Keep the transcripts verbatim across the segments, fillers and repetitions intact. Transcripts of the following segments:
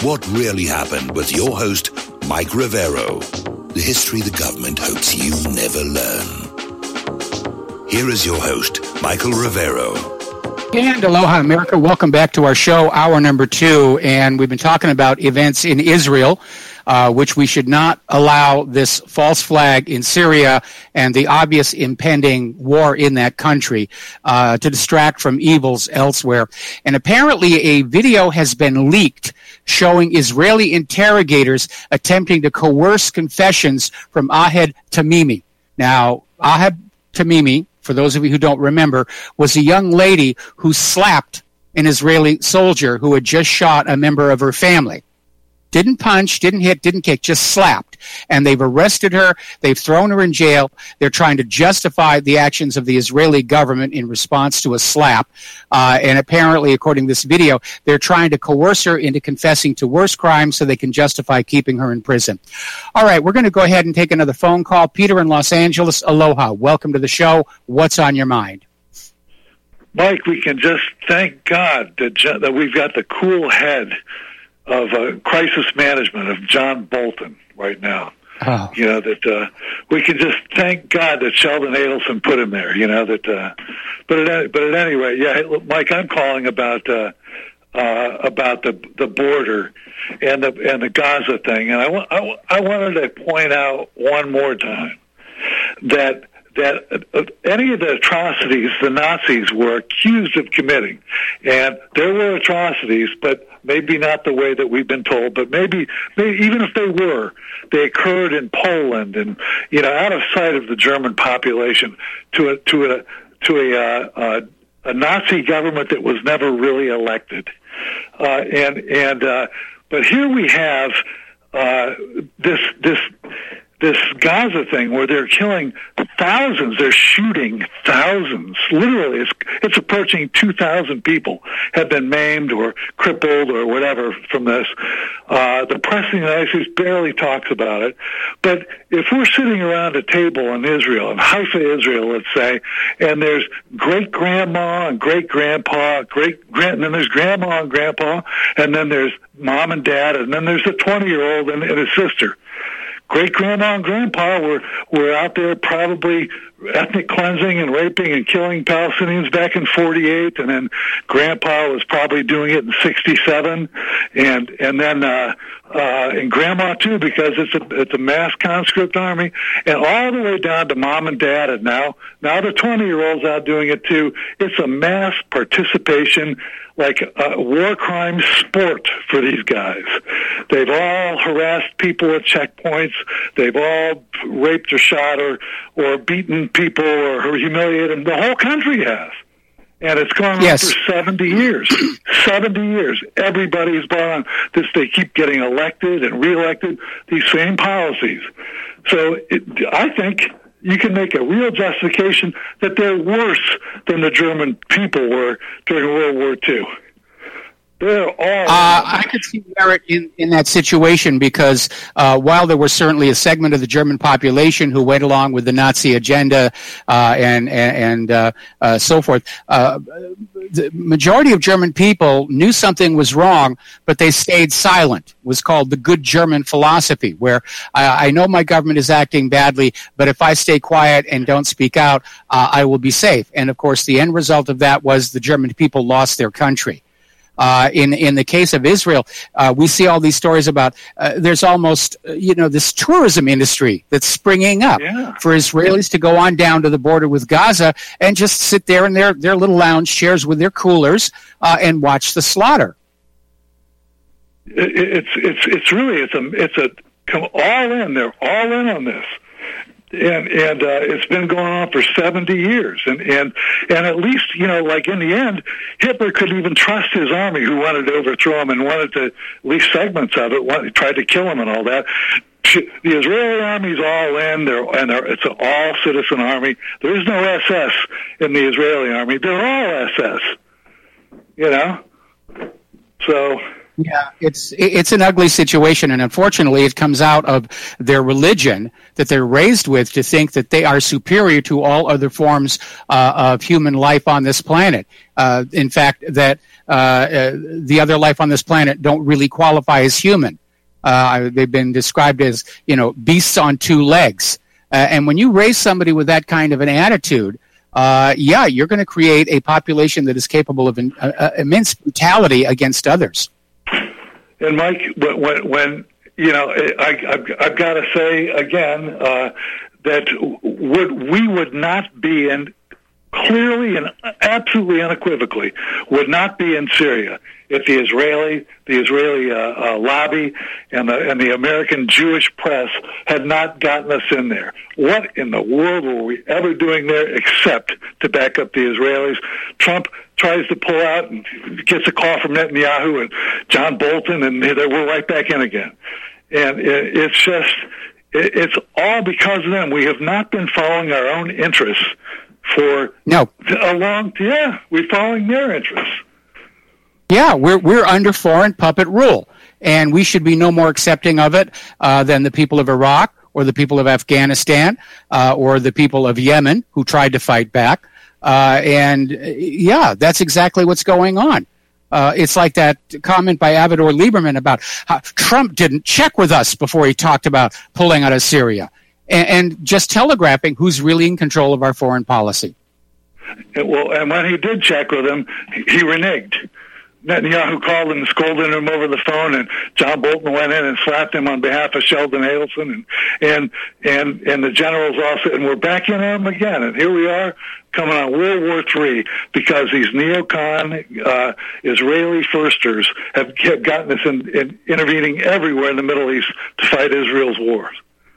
what really happened with your host, Mike Rivero. The history the government hopes you never learn. Here is your host, Michael Rivero. And aloha, America. Welcome back to our show, hour number two. And we've been talking about events in Israel, uh, which we should not allow this false flag in Syria and the obvious impending war in that country uh, to distract from evils elsewhere. And apparently a video has been leaked showing Israeli interrogators attempting to coerce confessions from Ahed Tamimi. Now, Ahed Tamimi, for those of you who don't remember, was a young lady who slapped an Israeli soldier who had just shot a member of her family. Didn't punch, didn't hit, didn't kick, just slapped. And they've arrested her. They've thrown her in jail. They're trying to justify the actions of the Israeli government in response to a slap. Uh, and apparently, according to this video, they're trying to coerce her into confessing to worse crimes so they can justify keeping her in prison. All right, we're going to go ahead and take another phone call. Peter in Los Angeles, aloha. Welcome to the show. What's on your mind? Mike, we can just thank God that, that we've got the cool head of uh, crisis management of John Bolton right now. Oh. You know, that uh, we can just thank God that Sheldon Adelson put him there, you know, that, uh, but at, but at any rate, yeah, look, Mike, I'm calling about, uh, uh, about the, the border and the, and the Gaza thing. And I, w- I, w- I wanted to point out one more time that, that uh, any of the atrocities the Nazis were accused of committing, and there were atrocities, but maybe not the way that we've been told, but maybe, maybe even if they were, they occurred in Poland and, you know, out of sight of the German population to a to a to a uh, uh, a Nazi government that was never really elected, uh, and and uh, but here we have uh, this this. This Gaza thing where they're killing thousands, they're shooting thousands. Literally, it's, it's approaching two thousand people have been maimed or crippled or whatever from this. Uh, the press in the United States barely talks about it. But if we're sitting around a table in Israel, in Haifa, Israel, let's say, and there's great-grandma and great-grandpa, great-grand, and then there's grandma and grandpa, and then there's mom and dad, and then there's a twenty-year-old and, and his sister. Great-grandma and grandpa were, were out there probably ethnic cleansing and raping and killing Palestinians back in forty-eight, and then grandpa was probably doing it in sixty-seven, and and then uh, uh, and grandma too, because it's a it's a mass conscript army, and all the way down to mom and dad, and now now the twenty-year-olds out doing it too. It's a mass participation, like a war crime sport for these guys. They've all harassed people at checkpoints. They've all raped or shot or, or beaten people or humiliated them. The whole country has. And it's gone yes. on for seventy years. seventy years. Everybody's bought on this. They keep getting elected and reelected, these same policies. So it, I think you can make a real justification that they're worse than the German people were during World War Two. They're all. Uh, I could see merit in, in that situation because uh, while there was certainly a segment of the German population who went along with the Nazi agenda uh, and and, and uh, uh, so forth, uh, the majority of German people knew something was wrong, but they stayed silent. It was called the good German philosophy, where I, I know my government is acting badly, but if I stay quiet and don't speak out, uh, I will be safe. And of course, the end result of that was the German people lost their country. Uh, in, in the case of Israel, uh, we see all these stories about, uh, there's almost, uh, you know, this tourism industry that's springing up yeah. for Israelis to go on down to the border with Gaza and just sit there in their, their little lounge chairs with their coolers, uh, and watch the slaughter. It's, it's, it's really, it's a, it's a, come all in, they're all in on this. And and uh, it's been going on for seventy years, and, and and at least, you know, like in the end, Hitler couldn't even trust his army, who wanted to overthrow him and wanted to, at least segments of it, wanted, tried to kill him and all that. The Israeli army's all in, they're, and they're, it's an all-citizen army. There is no S S in the Israeli army. They're all S S, you know. So Yeah, it's it's an ugly situation, and unfortunately, it comes out of their religion that they're raised with to think that they are superior to all other forms uh, of human life on this planet. Uh, in fact, that uh, uh, the other life on this planet don't really qualify as human. Uh, they've been described as, you know, beasts on two legs. Uh, and when you raise somebody with that kind of an attitude, uh, yeah, you're going to create a population that is capable of an, uh, immense brutality against others. And Mike, when, when you know, I, I've, I've got to say again uh, that would we would not be in clearly and absolutely unequivocally would not be in Syria if the Israeli the Israeli uh, uh, lobby and the and the American Jewish press had not gotten us in there. What in the world were we ever doing there except to back up the Israelis? Trump tries to pull out and gets a call from Netanyahu and John Bolton, and we're right back in again. And it, it's just, it, it's all because of them. We have not been following our own interests for no. a long, yeah, we're following their interests. Yeah, we're we're under foreign puppet rule, and we should be no more accepting of it uh, than the people of Iraq or the people of Afghanistan uh, or the people of Yemen who tried to fight back. Uh, and, uh, yeah, that's exactly what's going on. Uh, it's like that comment by Avigdor Lieberman about how Trump didn't check with us before he talked about pulling out of Syria, and, and just telegraphing who's really in control of our foreign policy. Well, and when he did check with him, he reneged. Netanyahu called him and scolded him over the phone, and John Bolton went in and slapped him on behalf of Sheldon Adelson, and and and, and the generals also, and we're back in on him again. And here we are coming on World War Three because these neocon uh, Israeli firsters have, have gotten us in, in intervening everywhere in the Middle East to fight Israel's wars.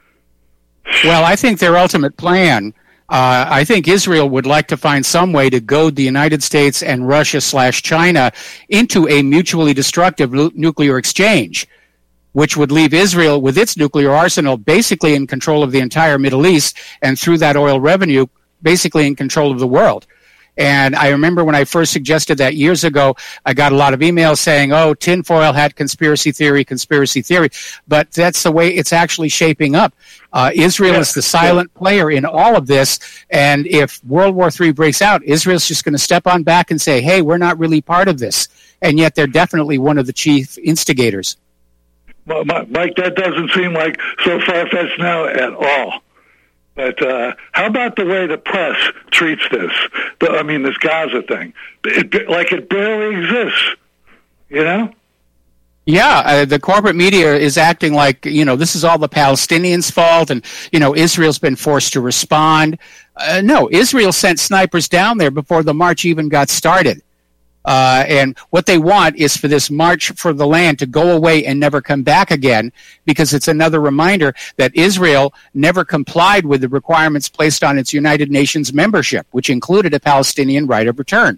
Well, I think their ultimate plan. Uh, I think Israel would like to find some way to goad the United States and Russia slash China into a mutually destructive nu- nuclear exchange, which would leave Israel with its nuclear arsenal basically in control of the entire Middle East, and through that oil revenue, basically in control of the world. And I remember when I first suggested that years ago, I got a lot of emails saying, oh, tinfoil hat conspiracy theory, conspiracy theory. But that's the way it's actually shaping up. Uh, Israel yeah. is the silent yeah. player in all of this. And if World War Three breaks out, Israel's just going to step on back and say, hey, we're not really part of this. And yet they're definitely one of the chief instigators. Well, Mike, that doesn't seem like so far-fetched now at all. But uh, how about the way the press treats this? The, I mean, this Gaza thing, it, like it barely exists, you know? Yeah, uh, the corporate media is acting like, you know, this is all the Palestinians' fault, and, you know, Israel's been forced to respond. Uh, no, Israel sent snipers down there before the march even got started. Uh, and what they want is for this march for the land to go away and never come back again, because it's another reminder that Israel never complied with the requirements placed on its United Nations membership, which included a Palestinian right of return.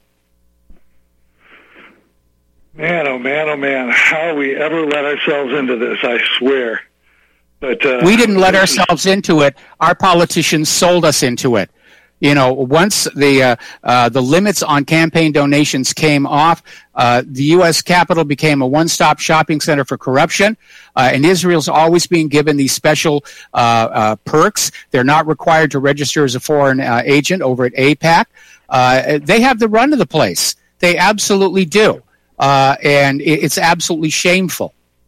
Man, oh man, oh man, how we ever let ourselves into this, I swear. But uh, we didn't let ourselves into it. Our politicians sold us into it. You know, once the uh, uh, the limits on campaign donations came off, uh, the U S Capitol became a one-stop shopping center for corruption, uh, and Israel's always being given these special uh, uh, perks. They're not required to register as a foreign uh, agent over at AIPAC. Uh, they have the run of the place. They absolutely do, uh, and it's absolutely shameful.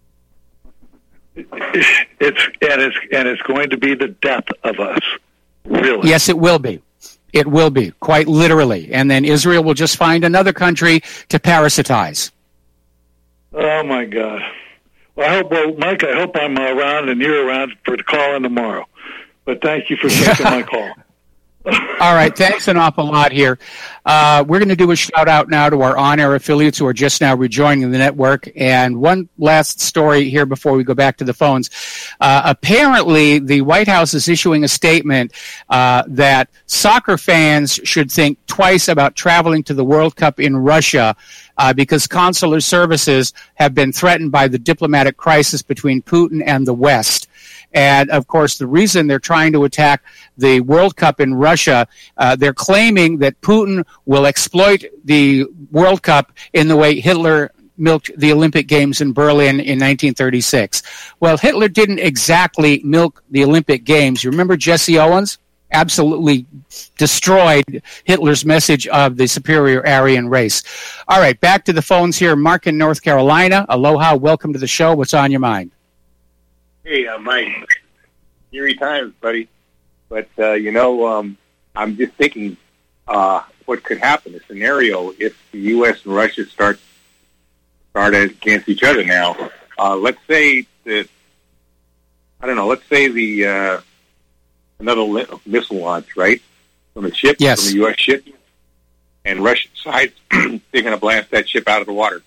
It's and it's and it's going to be the death of us. Really? Yes, it will be. It will be, quite literally. And then Israel will just find another country to parasitize. Oh, my God. Well, I hope, well, Mike, I hope I'm around and you're around for the call in tomorrow. But thank you for taking my call. All right, thanks an awful lot here. Uh, we're going to do a shout-out now to our on-air affiliates who are just now rejoining the network. And one last story here before we go back to the phones. Uh, apparently, the White House is issuing a statement uh, that soccer fans should think twice about traveling to the World Cup in Russia uh, because consular services have been threatened by the diplomatic crisis between Putin and the West. And, of course, the reason they're trying to attack the World Cup in Russia, uh, they're claiming that Putin will exploit the World Cup in the way Hitler milked the Olympic Games in Berlin in nineteen thirty-six. Well, Hitler didn't exactly milk the Olympic Games. You remember Jesse Owens? Absolutely destroyed Hitler's message of the superior Aryan race. All right, back to the phones here. Mark in North Carolina. Aloha, welcome to the show. What's on your mind? Hey, uh, Mike. Eerie times, buddy. But, uh, you know, um, I'm just thinking uh, what could happen, a scenario if the U S and Russia start, start against each other now. Uh, let's say that, I don't know, let's say the... Uh, another li- missile launch, right, from a ship, yes. from a U S ship, and Russia decides they're going to blast that ship out of the water.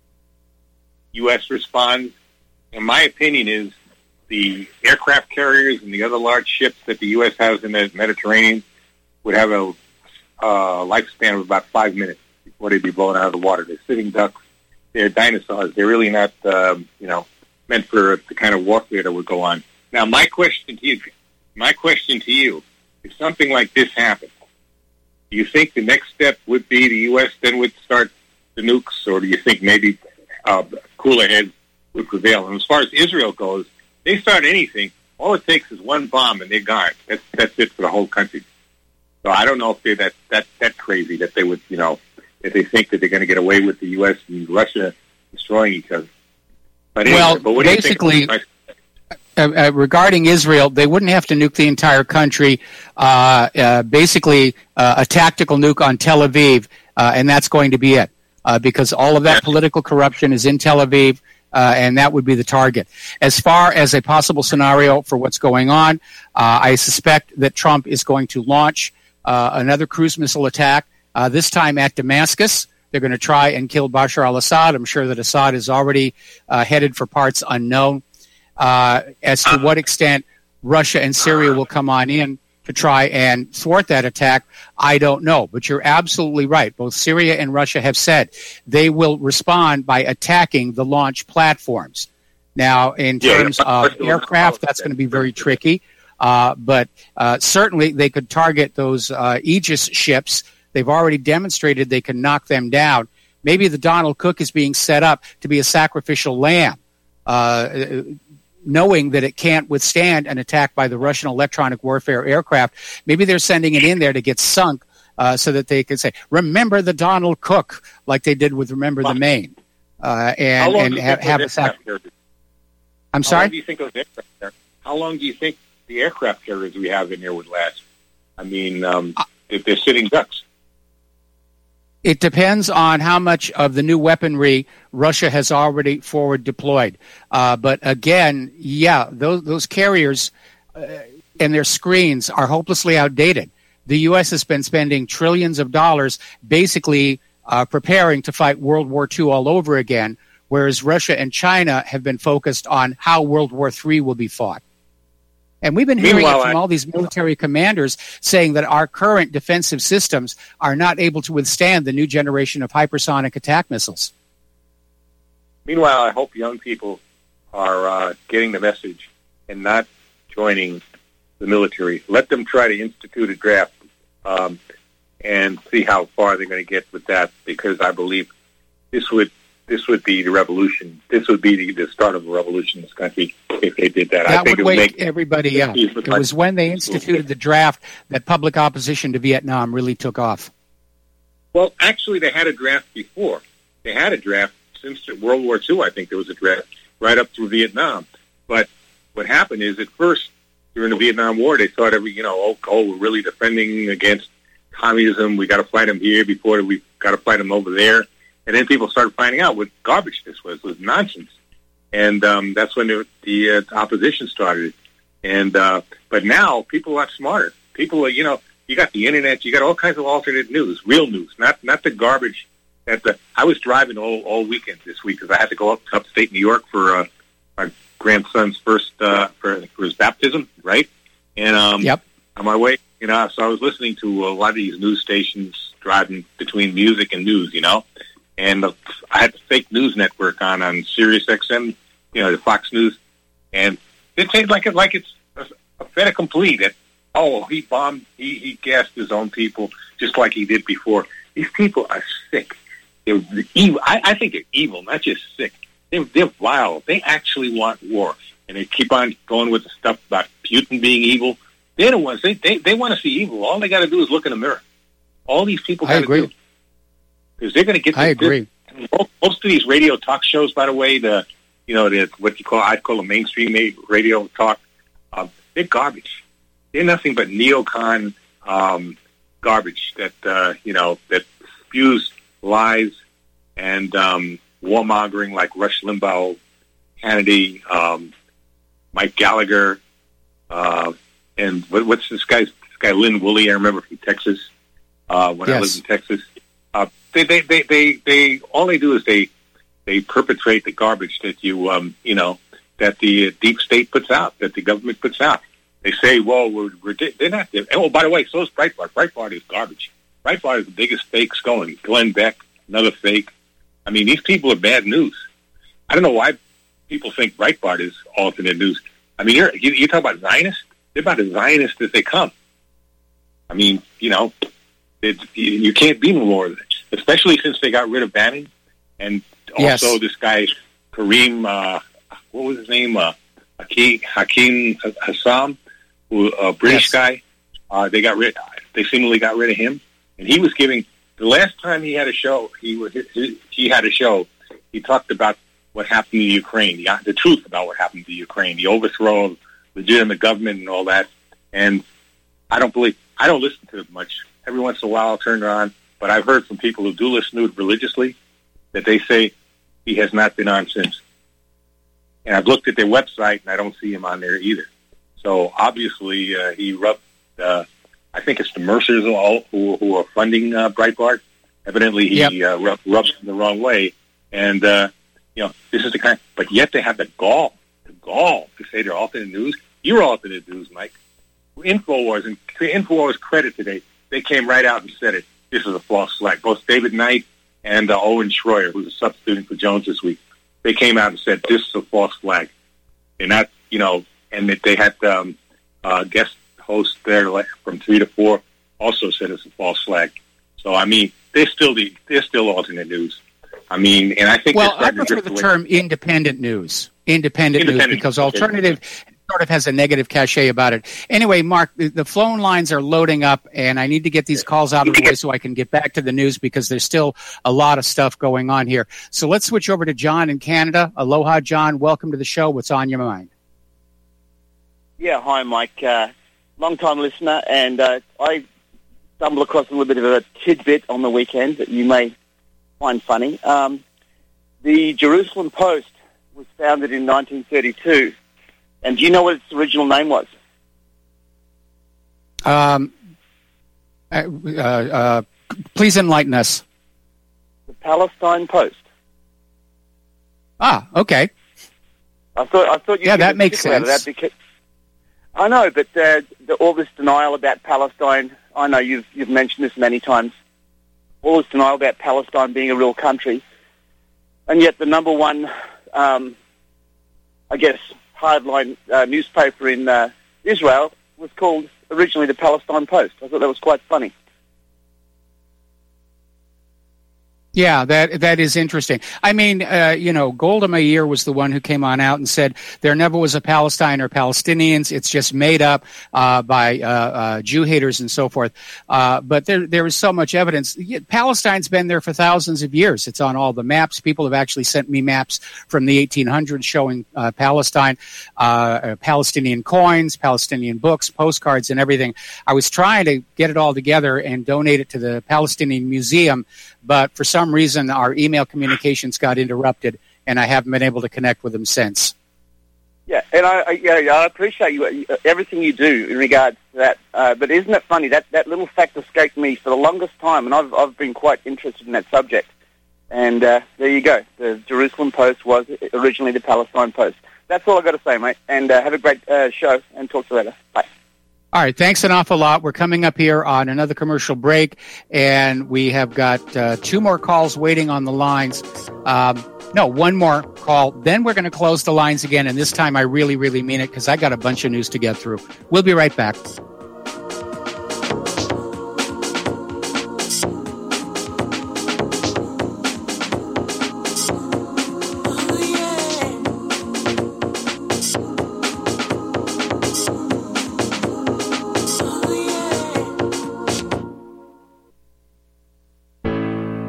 U S responds, and my opinion is the aircraft carriers and the other large ships that the U S has in the Mediterranean would have a uh, lifespan of about five minutes before they'd be blown out of the water. They're sitting ducks. They're dinosaurs. They're really not, um, you know, meant for the kind of warfare that would go on. Now, my question to you... My question to you, if something like this happened, do you think the next step would be the U S then would start the nukes, or do you think maybe uh, cooler heads would prevail? And as far as Israel goes, they start anything, all it takes is one bomb and they're gone. That's that's it for the whole country. So I don't know if they're that, that, that crazy that they would, you know, if they think that they're going to get away with the U S and Russia destroying each other. But anyway, well, but what basically... do you think? Uh, uh, regarding Israel, they wouldn't have to nuke the entire country. Uh, uh, basically, uh, a tactical nuke on Tel Aviv, uh, and that's going to be it, uh, because all of that yes. political corruption is in Tel Aviv, uh, and that would be the target. As far as a possible scenario for what's going on, uh, I suspect that Trump is going to launch uh, another cruise missile attack, uh, this time at Damascus. They're going to try and kill Bashar al-Assad. I'm sure that Assad is already uh, headed for parts unknown. Uh, as to what extent Russia and Syria will come on in to try and thwart that attack, I don't know. But you're absolutely right. Both Syria and Russia have said they will respond by attacking the launch platforms. Now, in terms yeah, of aircraft, that's going to be very tricky. Uh, but uh, certainly they could target those uh, Aegis ships. They've already demonstrated they can knock them down. Maybe the Donald Cook is being set up to be a sacrificial lamb. Uh, knowing that it can't withstand an attack by the Russian electronic warfare aircraft. Maybe they're sending it in there to get sunk uh, so that they can say, remember the Donald Cook, like they did with Remember the Maine, uh, and, and have, have a sacrifice. I'm sorry? How long do you think those aircraft carriers, How long do you think the aircraft carriers we have in there would last? I mean, um, uh, if they're sitting ducks. It depends on how much of the new weaponry Russia has already forward deployed. Uh, but again, yeah, those, those carriers uh, and their screens are hopelessly outdated. The U S has been spending trillions of dollars basically uh, preparing to fight World War Two all over again, whereas Russia and China have been focused on how World War Three will be fought. And we've been hearing it from all these military commanders saying that our current defensive systems are not able to withstand the new generation of hypersonic attack missiles. Meanwhile, I hope young people are uh, getting the message and not joining the military. Let them try to institute a draft um, and see how far they're going to get with that, because I believe this would This would be the revolution. This would be the, the start of a revolution in this country if they did that. That I think would it would wake make everybody up. It was when they instituted the draft that public opposition to Vietnam really took off. Well, actually, they had a draft before. They had a draft since World War Two. I think there was a draft right up through Vietnam. But what happened is, at first, during the Vietnam War, they thought every, you know, oh, oh we're really defending against communism. We got to fight them here before we got to fight them over there. And then people started finding out what garbage this was, was nonsense. And um, that's when the, the uh, opposition started. And uh, but now people are a lot smarter. People are, you know, you got the internet, you got all kinds of alternate news, real news, not not the garbage. That the I was driving all all weekend this week because I had to go up to upstate New York for uh, my grandson's first uh, for, for his baptism, right? And um, yep. on my way, you know, so I was listening to a lot of these news stations driving between music and news, you know. And the, I had the fake news network on on Sirius X M, you know, the Fox News, and it seems like it like it's a, a fait accompli that oh he bombed, he he gassed his own people just like he did before. These people are sick. they're evil. I, I think they're evil, not just sick. They're, they're vile. They actually want war, and they keep on going with the stuff about Putin being evil. They're the ones. They they, they want to see evil. All they got to do is look in the mirror. All these people got to do, because they're going to get. I agree. This, most of these radio talk shows, by the way, the you know the what you call I'd call a mainstream radio talk. Uh, they're garbage. They're nothing but neocon um, garbage that uh, you know that spews lies and um, warmongering like Rush Limbaugh, Hannity, um, Mike Gallagher, uh, and what, what's this guy's this guy Lynn Woolley? I remember from Texas uh, when yes. I lived in Texas. Uh, they, they, they, they, they, all they do is they they perpetrate the garbage that you um, you know that the deep state puts out, that the government puts out. They say, well, we're, we're they're not. They're, oh, by the way, so is Breitbart. Breitbart is garbage. Breitbart is the biggest fakes going. Glenn Beck, another fake. I mean, these people are bad news. I don't know why people think Breitbart is alternate news. I mean, you're, you, you talk about Zionists? They're about as Zionist as they come. I mean, you know, it, you, you can't be more, especially since they got rid of Bannon. And also yes. this guy, Kareem, uh, what was his name? Uh, Hakeem, Hakeem Hassam, who a British yes. guy. Uh, they got rid. They seemingly got rid of him. And he was giving, the last time he had a show, he was he, he had a show, he talked about what happened in Ukraine, the, the truth about what happened to Ukraine, the overthrow of legitimate government and all that. And I don't believe, I don't listen to it much. Every once in a while I'll turn it on, but I've heard from people who do listen to it religiously that they say he has not been on since. And I've looked at their website and I don't see him on there either. So obviously uh, he rubbed, uh, I think it's the Mercers who, who, who are funding uh, Breitbart. Evidently, he yep. uh, rub, rubs them the wrong way. And, uh, you know, this is the kind, but yet they have the gall, the gall to say they're alternate news. You're alternate news, Mike. InfoWars, and InfoWars credit today, they came right out and said it. This is a false flag. Both David Knight and uh, Owen Schroyer, who's a substitute for Jones this week, they came out and said, this is a false flag. They're not, you know, and that they had um, uh, guest host there from three to four also said it's a false flag. So I mean, they're still the they're still alternate news. I mean, and I think well, I prefer the away. term independent news, independent, independent news, because alternative sort of has a negative cachet about it. Anyway, Mark, the, the phone lines are loading up, and I need to get these calls out of the way so I can get back to the news because there's still a lot of stuff going on here. So let's switch over to John in Canada. Aloha, John. Welcome to the show. What's on your mind? Yeah, hi, Mike. Uh, long-time listener, and uh, I stumbled across a little bit of a tidbit on the weekend that you may find funny. Um, the Jerusalem Post was founded in nineteen thirty-two, and do you know what its original name was? Um, uh, uh, please enlighten us. The Palestine Post. Ah, okay. I thought I thought you yeah, that makes sense. That because, I know, but uh, the, all this denial about Palestine, I know you've you've mentioned this many times, all this denial about Palestine being a real country, and yet the number one, um, I guess, hardline uh, newspaper in uh, Israel was called originally the Palestine Post. I thought that was quite funny. Yeah, that that is interesting. I mean, uh, you know, Golda Meir was the one who came on out and said there never was a Palestine or Palestinians. It's just made up uh, by uh, uh, Jew haters and so forth. Uh, but there there is so much evidence. Palestine's been there for thousands of years. It's on all the maps. People have actually sent me maps from the eighteen hundreds showing uh, Palestine, uh, Palestinian coins, Palestinian books, postcards, and everything. I was trying to get it all together and donate it to the Palestinian Museum, but for some reason our email communications got interrupted, and I haven't been able to connect with them since. Yeah, and I, I, yeah, I appreciate you everything you do in regards to that. Uh, but isn't it funny that that little fact escaped me for the longest time, and I've I've been quite interested in that subject. And uh, there you go. The Jerusalem Post was originally the Palestine Post. That's all I've got to say, mate. And uh, have a great uh, show, and talk to you later. Bye. All right, thanks an awful lot. We're coming up here on another commercial break, and we have got uh, two more calls waiting on the lines. Um, no, one more call. Then we're going to close the lines again, and this time I really, really mean it because I got a bunch of news to get through. We'll be right back.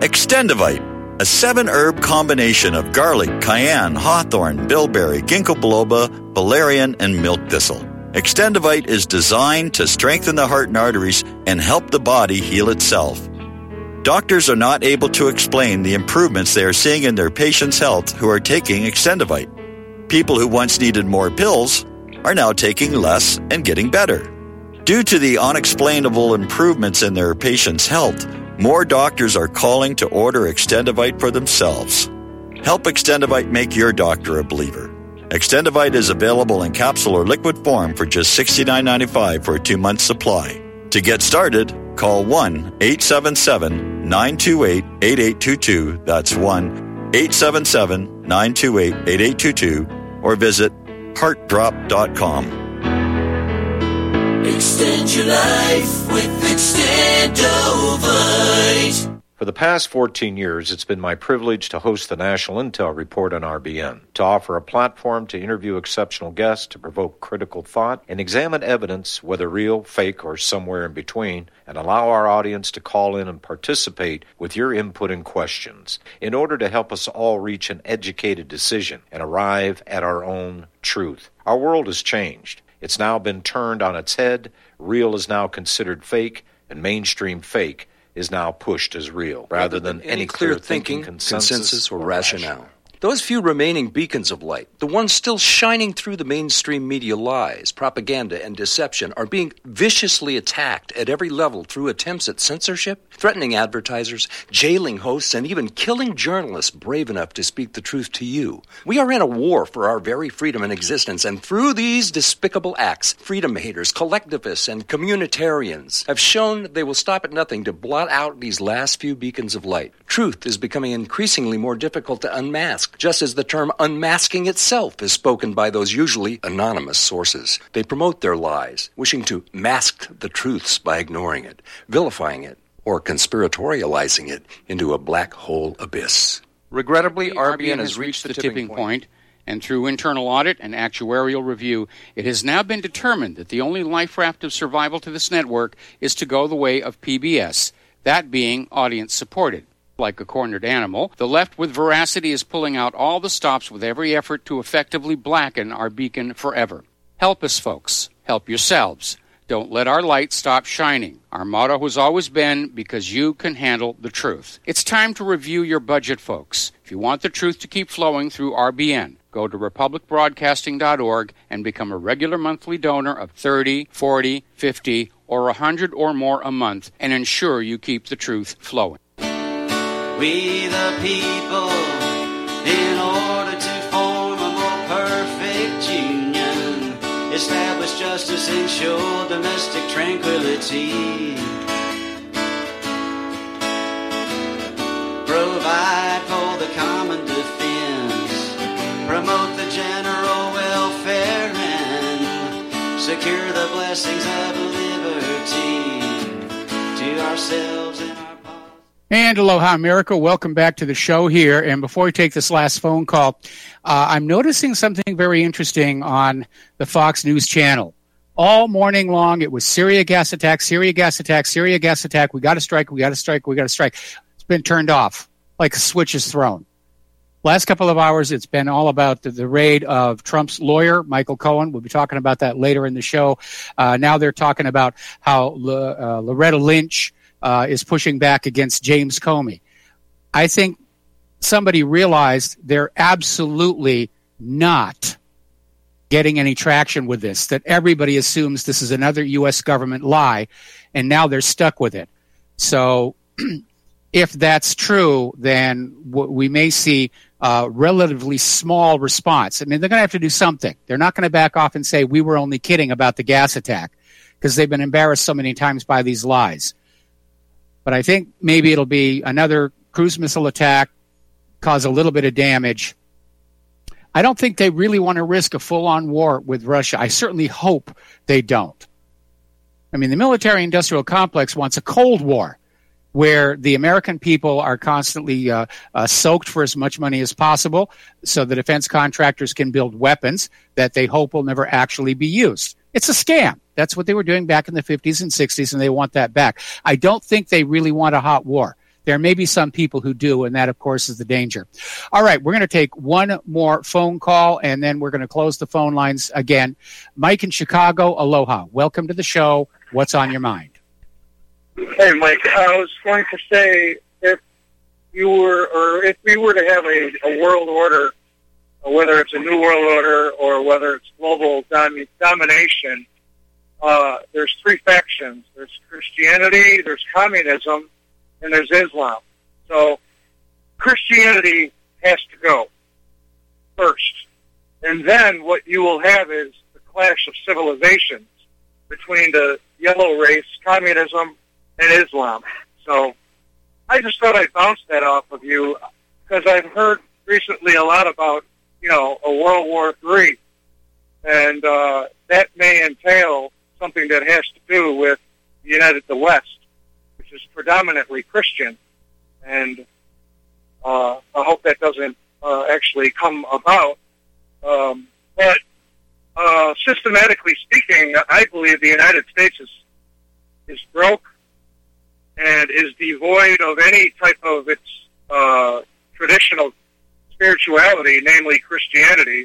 Extendivite, a seven-herb combination of garlic, cayenne, hawthorn, bilberry, ginkgo biloba, valerian, and milk thistle. Extendivite is designed to strengthen the heart and arteries and help the body heal itself. Doctors are not able to explain the improvements they are seeing in their patients' health who are taking Extendivite. People who once needed more pills are now taking less and getting better. Due to the unexplainable improvements in their patients' health, more doctors are calling to order Extendivite for themselves. Help Extendivite make your doctor a believer. Extendivite is available in capsule or liquid form for just sixty-nine ninety-five for a two-month supply. To get started, call one eight seven seven, nine two eight, eight eight two two. That's one eight seven seven, nine two eight, eight eight two two. Or visit heart drop dot com. Extend your life with Extendovite. For the past fourteen years, it's been my privilege to host the National Intel Report on R B N, to offer a platform to interview exceptional guests, to provoke critical thought, and examine evidence, whether real, fake, or somewhere in between, and allow our audience to call in and participate with your input and questions in order to help us all reach an educated decision and arrive at our own truth. Our world has changed. It's now been turned on its head. Real is now considered fake, and mainstream fake is now pushed as real, rather than any clear thinking, consensus, consensus or rationale. Those few remaining beacons of light, the ones still shining through the mainstream media lies, propaganda, and deception, are being viciously attacked at every level through attempts at censorship, threatening advertisers, jailing hosts, and even killing journalists brave enough to speak the truth to you. We are in a war for our very freedom and existence, and through these despicable acts, freedom haters, collectivists, and communitarians have shown they will stop at nothing to blot out these last few beacons of light. Truth is becoming increasingly more difficult to unmask, just as the term unmasking itself is spoken by those usually anonymous sources. They promote their lies, wishing to mask the truths by ignoring it, vilifying it, or conspiratorializing it into a black hole abyss. Regrettably, R B N has reached the tipping point, and through internal audit and actuarial review, it has now been determined that the only life raft of survival to this network is to go the way of P B S, that being audience-supported. Like a cornered animal, the left with veracity is pulling out all the stops with every effort to effectively blacken our beacon forever. Help us, folks. Help yourselves. Don't let our light stop shining. Our motto has always been, because you can handle the truth. It's time to review your budget, folks. If you want the truth to keep flowing through R B N, go to republic broadcasting dot org and become a regular monthly donor of thirty, forty, fifty, or one hundred or more a month, and ensure you keep the truth flowing. We the people, in order to form a more perfect union, establish justice, ensure domestic tranquility, provide for the common defense, promote the general welfare, and secure the blessings of liberty to ourselves and our And aloha, America. Welcome back to the show here. And before we take this last phone call, uh, I'm noticing something very interesting on the Fox News channel. All morning long, it was Syria gas attack, Syria gas attack, Syria gas attack. We got to strike, we got to strike, we got to strike. It's been turned off like a switch is thrown. Last couple of hours, it's been all about the, the raid of Trump's lawyer, Michael Cohen. We'll be talking about that later in the show. Uh, now they're talking about how L- uh, Loretta Lynch Uh, is pushing back against James Comey. I think somebody realized they're absolutely not getting any traction with this, that everybody assumes this is another U S government lie, and now they're stuck with it. So if that's true, then w- we may see a relatively small response. I mean, they're going to have to do something. They're not going to back off and say, we were only kidding about the gas attack, because they've been embarrassed so many times by these lies. But I think maybe it'll be another cruise missile attack, cause a little bit of damage. I don't think they really want to risk a full-on war with Russia. I certainly hope they don't. I mean, the military-industrial complex wants a Cold War where the American people are constantly uh, uh, soaked for as much money as possible so the defense contractors can build weapons that they hope will never actually be used. It's a scam. That's what they were doing back in the fifties and sixties, and they want that back. I don't think they really want a hot war. there may be some people who do, and that, of course, is the danger. All right, we're going to take one more phone call, and then we're going to close the phone lines again. Mike in Chicago, aloha. Welcome to the show. What's on your mind? Hey, Mike. I was going to say, if you were, or if we were to have a, a world order, whether it's a new world order or whether it's global dom- domination, uh, there's three factions. There's Christianity, there's communism, and there's Islam. So Christianity has to go first. And then what you will have is the clash of civilizations between the yellow race, communism, and Islam. So I just thought I'd bounce that off of you because I've heard recently a lot about, you know, a World War Three, and uh, that may entail something that has to do with the United the West, which is predominantly Christian, and uh, I hope that doesn't uh, actually come about. Um, but uh, systematically speaking, I believe the United States is is broke and is devoid of any type of its uh, traditional spirituality, namely Christianity,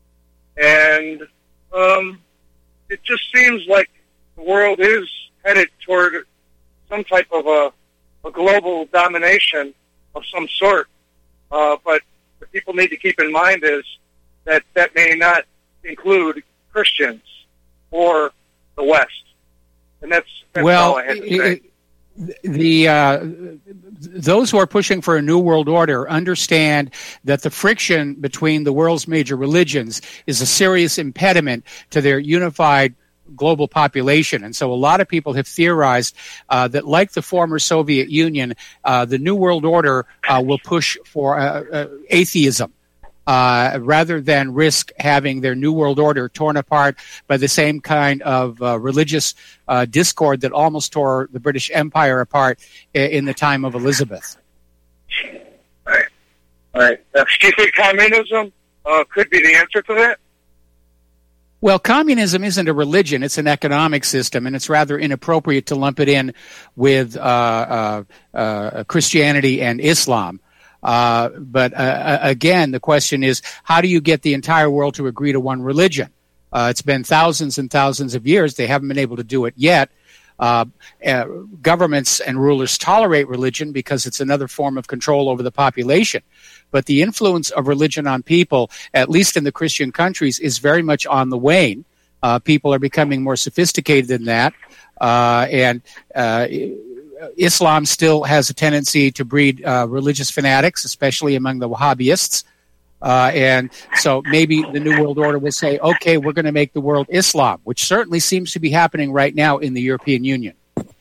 and um, it just seems like the world is headed toward some type of a, a global domination of some sort. Uh, but what people need to keep in mind is that that may not include Christians or the West, and that's, that's well, all I had to say. It, The uh, those who are pushing for a new world order understand that the friction between the world's major religions is a serious impediment to their unified global population. And so a lot of people have theorized uh, that, like the former Soviet Union, uh, the new world order uh, will push for uh, uh, atheism. Uh, rather than risk having their new world order torn apart by the same kind of uh, religious uh, discord that almost tore the British Empire apart in, in the time of Elizabeth. All right. All right. Uh, do you think communism uh, could be the answer to that? Well, communism isn't a religion. It's an economic system, and it's rather inappropriate to lump it in with uh, uh, uh, Christianity and Islam. Uh, but uh, again, the question is, how do you get the entire world to agree to one religion? Uh, it's been thousands and thousands of years. They haven't been able to do it yet. Uh, uh, governments and rulers tolerate religion because it's another form of control over the population. But the influence of religion on people, at least in the Christian countries, is very much on the wane. Uh, people are becoming more sophisticated than that. Uh, and uh Islam still has a tendency to breed uh, religious fanatics, especially among the Wahhabists. Uh, and so maybe the New World Order will say, okay, we're going to make the world Islam, which certainly seems to be happening right now in the European Union.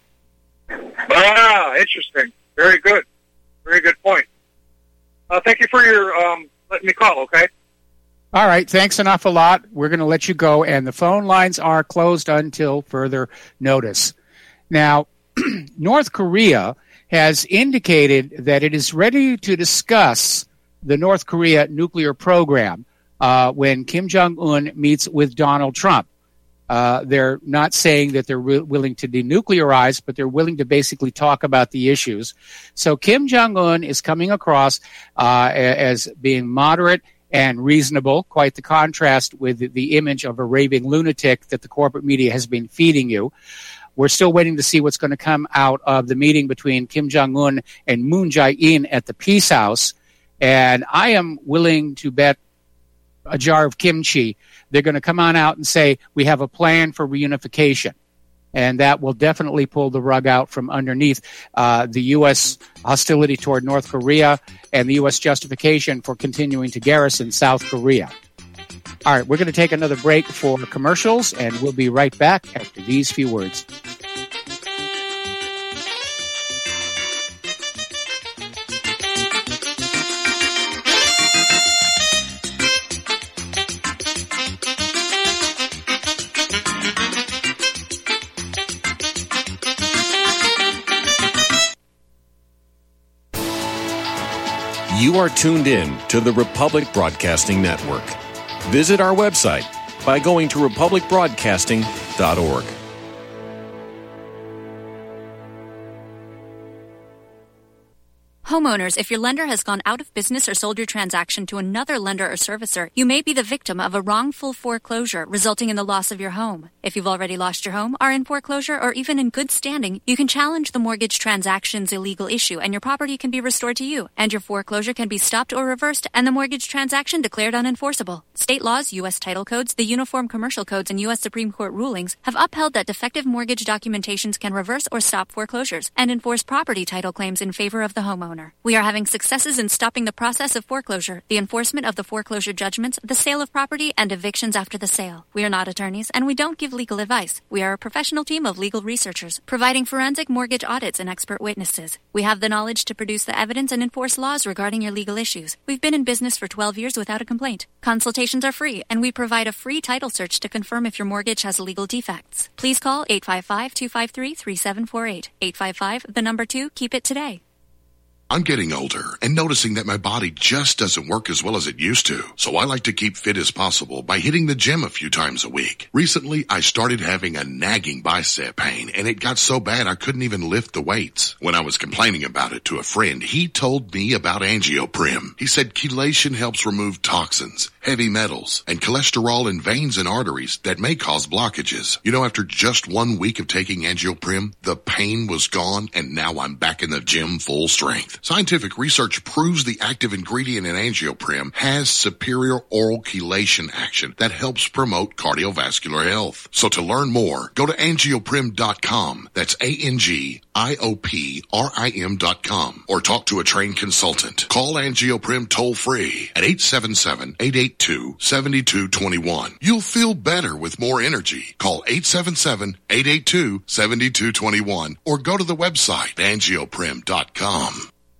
Ah, interesting. Very good. Very good point. Uh, thank you for your um, letting me call, okay? All right. Thanks an awful lot. We're going to let you go, and the phone lines are closed until further notice. Now, North Korea has indicated that it is ready to discuss the North Korea nuclear program uh, when Kim Jong-un meets with Donald Trump. Uh, they're not saying that they're re- willing to denuclearize, but they're willing to basically talk about the issues. So Kim Jong-un is coming across uh, as being moderate and reasonable, quite the contrast with the, the image of a raving lunatic that the corporate media has been feeding you. We're still waiting to see what's going to come out of the meeting between Kim Jong-un and Moon Jae-in at the Peace House. And I am willing to bet a jar of kimchi they're going to come on out and say, we have a plan for reunification. And that will definitely pull the rug out from underneath uh, the U S hostility toward North Korea and the U S justification for continuing to garrison South Korea. All right, we're going to take another break for commercials, and we'll be right back after these few words. You are tuned in to the Republic Broadcasting Network. Visit our website by going to republic broadcasting dot org. Hey, Homeowners, if your lender has gone out of business or sold your transaction to another lender or servicer, you may be the victim of a wrongful foreclosure resulting in the loss of your home. If you've already lost your home, are in foreclosure, or even in good standing, you can challenge the mortgage transaction's illegal issue and your property can be restored to you, and your foreclosure can be stopped or reversed and the mortgage transaction declared unenforceable. State laws, U S title codes, the Uniform Commercial Codes, and U S Supreme Court rulings have upheld that defective mortgage documentations can reverse or stop foreclosures and enforce property title claims in favor of the homeowner. We are having successes in stopping the process of foreclosure, the enforcement of the foreclosure judgments, the sale of property, and evictions after the sale. We are not attorneys, and we don't give legal advice. We are a professional team of legal researchers, providing forensic mortgage audits and expert witnesses. We have the knowledge to produce the evidence and enforce laws regarding your legal issues. We've been in business for twelve years without a complaint. Consultations are free, and we provide a free title search to confirm if your mortgage has legal defects. Please call eight five five, two five three, three seven four eight. eight five five, the number two, keep it today. I'm getting older and noticing that my body just doesn't work as well as it used to. So I like to keep fit as possible by hitting the gym a few times a week. Recently, I started having a nagging bicep pain, and it got so bad I couldn't even lift the weights. When I was complaining about it to a friend, he told me about Angioprim. He said chelation helps remove toxins, heavy metals, and cholesterol in veins and arteries that may cause blockages. You know, after just one week of taking Angioprim, the pain was gone, and now I'm back in the gym full strength. Scientific research proves the active ingredient in Angioprim has superior oral chelation action that helps promote cardiovascular health. So to learn more, go to angioprim dot com. That's A N G I O P R I M dot com. Or talk to a trained consultant. Call Angioprim toll free at eight seven seven, eight eight two, seven two two one. You'll feel better with more energy. Call eight seven seven, eight eight two, seven two two one or go to the website angioprim dot com.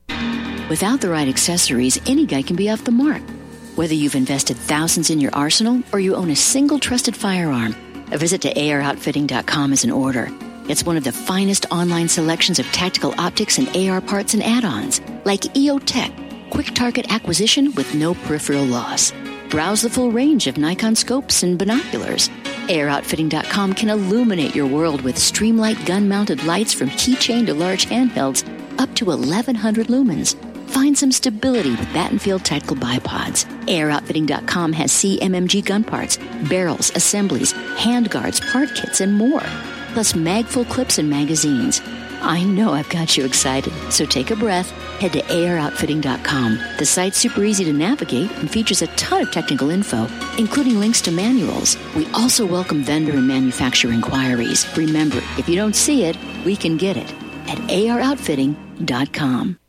Without the right accessories, any guy can be off the mark. Whether you've invested thousands in your arsenal or you own a single trusted firearm, a visit to A R outfitting dot com is in order. It's one of the finest online selections of tactical optics and A R parts and add-ons, like E O Tech, quick target acquisition with no peripheral loss. Browse the full range of Nikon scopes and binoculars. A R outfitting dot com can illuminate your world with Streamlight gun-mounted lights from keychain to large handhelds up to eleven hundred lumens. Find some stability with Battenfield Tactical Bipods. A R outfitting dot com has C M M G gun parts, barrels, assemblies, handguards, part kits, and more. Plus mag-full clips and magazines. I know I've got you excited, so take a breath. Head to A R outfitting dot com. The site's super easy to navigate and features a ton of technical info, including links to manuals. We also welcome vendor and manufacturer inquiries. Remember, if you don't see it, we can get it at A R outfitting dot com.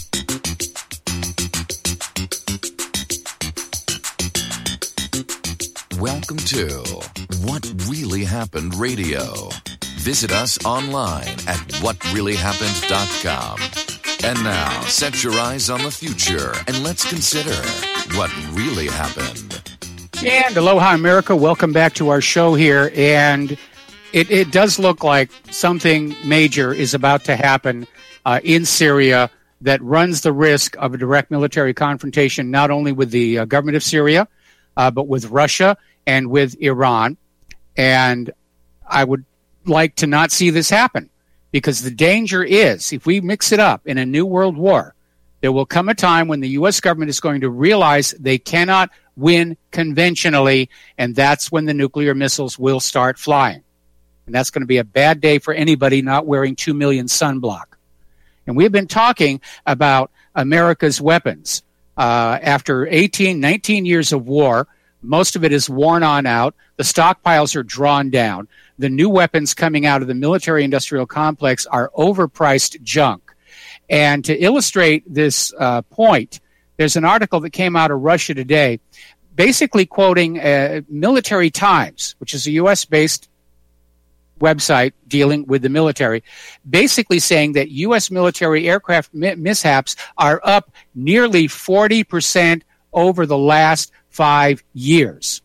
Welcome to What Really Happened Radio. Visit us online at what really happened dot com. And now, set your eyes on the future and let's consider what really happened. And aloha, America. Welcome back to our show here. And it, it does look like something major is about to happen uh, in Syria that runs the risk of a direct military confrontation, not only with the uh, government of Syria, uh, but with Russia and with Iran. And I would like to not see this happen, because the danger is, if we mix it up in a new world war, there will come a time when the U S government is going to realize they cannot win conventionally, and that's when the nuclear missiles will start flying. And that's going to be a bad day for anybody not wearing two million sunblock. And we've been talking about America's weapons. Uh, after eighteen, nineteen years of war, most of it is worn on out. The stockpiles are drawn down. The new weapons coming out of the military-industrial complex are overpriced junk. And to illustrate this uh, point, there's an article that came out of Russia today, basically quoting uh, Military Times, which is a U S-based website dealing with the military, basically saying that U S military aircraft mi- mishaps are up nearly forty percent over the last five years.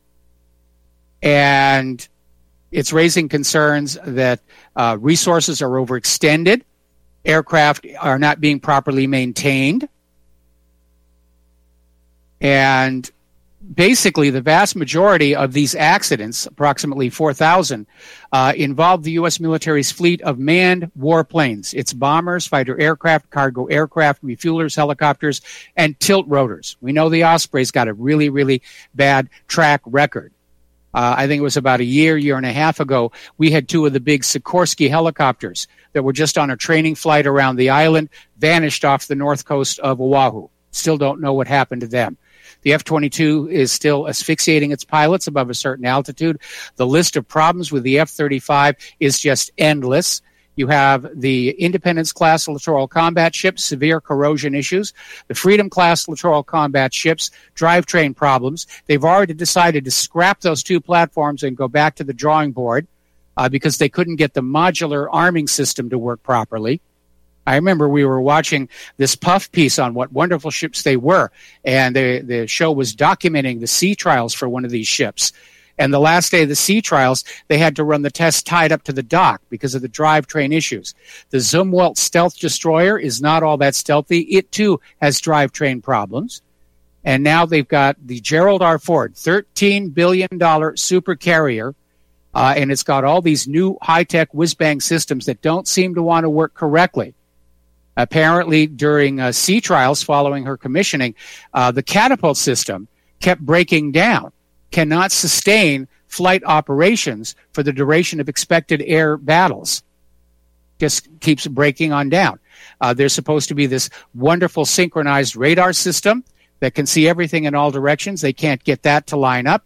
And it's raising concerns that uh, resources are overextended, aircraft are not being properly maintained, and basically, the vast majority of these accidents, approximately four thousand, uh, involved the U S military's fleet of manned warplanes. It's bombers, fighter aircraft, cargo aircraft, refuelers, helicopters, and tilt rotors. We know the Osprey's got a really, really bad track record. Uh, I think it was about a year, year and a half ago, we had two of the big Sikorsky helicopters that were just on a training flight around the island, vanished off the north coast of Oahu. Still don't know what happened to them. The F twenty-two is still asphyxiating its pilots above a certain altitude. The list of problems with the F thirty-five is just endless. You have the Independence-class littoral combat ships, severe corrosion issues. The Freedom-class littoral combat ships, drivetrain problems. They've already decided to scrap those two platforms and go back to the drawing board uh, because they couldn't get the modular arming system to work properly. I remember we were watching this puff piece on what wonderful ships they were, and the, the show was documenting the sea trials for one of these ships. And the last day of the sea trials, they had to run the test tied up to the dock because of the drivetrain issues. The Zumwalt stealth destroyer is not all that stealthy. It, too, has drivetrain problems. And now they've got the Gerald R. Ford, thirteen billion dollars super carrier, uh, and it's got all these new high-tech whiz-bang systems that don't seem to want to work correctly. Apparently, during uh, sea trials following her commissioning, uh, the catapult system kept breaking down, cannot sustain flight operations for the duration of expected air battles. Just keeps breaking on down. Uh, there's supposed to be this wonderful synchronized radar system that can see everything in all directions. They can't get that to line up.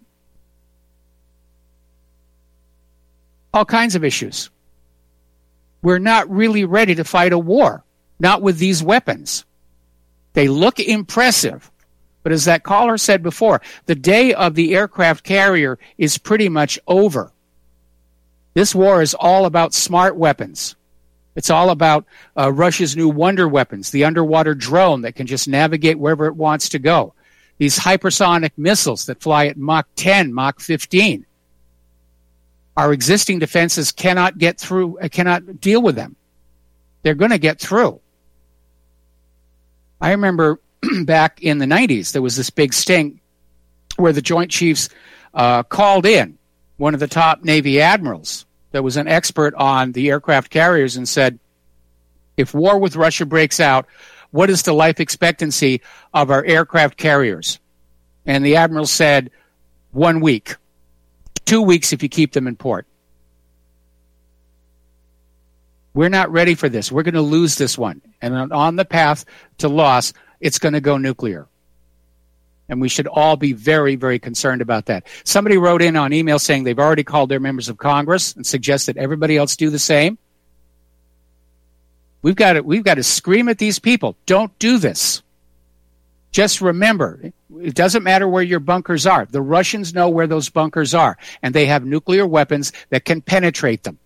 All kinds of issues. We're not really ready to fight a war. Not with these weapons. They look impressive, but as that caller said before, the day of the aircraft carrier is pretty much over. This war is all about smart weapons. It's all about uh, Russia's new wonder weapons, the underwater drone that can just navigate wherever it wants to go, these hypersonic missiles that fly at Mach ten, Mach fifteen. Our existing defenses cannot get through, uh, cannot deal with them. They're going to get through. I remember back in the nineties, there was this big sting where the Joint Chiefs uh, called in one of the top Navy admirals that was an expert on the aircraft carriers and said, if war with Russia breaks out, what is the life expectancy of our aircraft carriers? And the admiral said, one week, two weeks if you keep them in port. We're not ready for this. We're going to lose this one. And on the path to loss, it's going to go nuclear. And we should all be very, very concerned about that. Somebody wrote in on email saying they've already called their members of Congress and suggested everybody else do the same. We've got to, we've got to scream at these people. Don't do this. Just remember, it doesn't matter where your bunkers are. The Russians know where those bunkers are, and they have nuclear weapons that can penetrate them.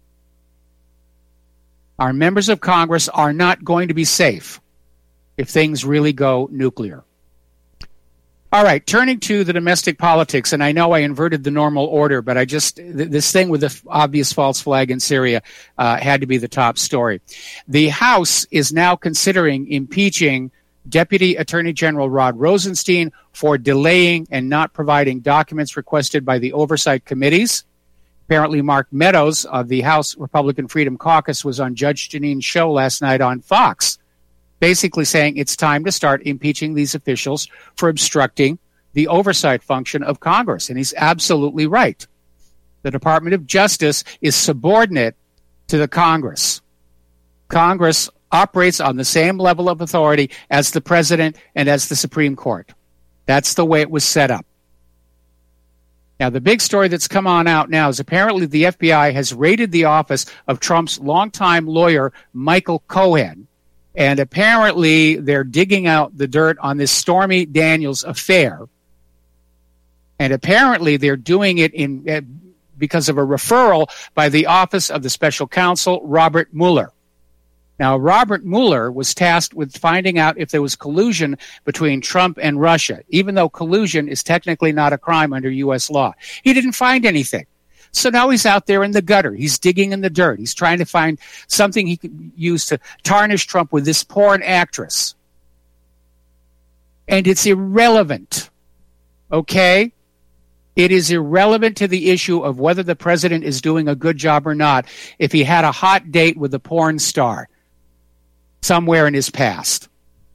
Our members of Congress are not going to be safe if things really go nuclear. All right, turning to the domestic politics, and I know I inverted the normal order, but I just, th- this thing with the obvious false flag in Syria uh, had to be the top story. The House is now considering impeaching Deputy Attorney General Rod Rosenstein for delaying and not providing documents requested by the oversight committees. Apparently, Mark Meadows of the House Republican Freedom Caucus was on Judge Jeanine's show last night on Fox, basically saying it's time to start impeaching these officials for obstructing the oversight function of Congress. And he's absolutely right. The Department of Justice is subordinate to the Congress. Congress operates on the same level of authority as the President and as the Supreme Court. That's the way it was set up. Now, the big story that's come on out now is apparently the F B I has raided the office of Trump's longtime lawyer, Michael Cohen, and apparently they're digging out the dirt on this Stormy Daniels affair. And apparently they're doing it in uh, because of a referral by the Office of the Special Counsel, Robert Mueller. Now, Robert Mueller was tasked with finding out if there was collusion between Trump and Russia, even though collusion is technically not a crime under U S law. He didn't find anything. So now he's out there in the gutter. He's digging in the dirt. He's trying to find something he could use to tarnish Trump with this porn actress. And it's irrelevant. okay? It is irrelevant to the issue of whether the president is doing a good job or not if he had a hot date with a porn star somewhere in his past.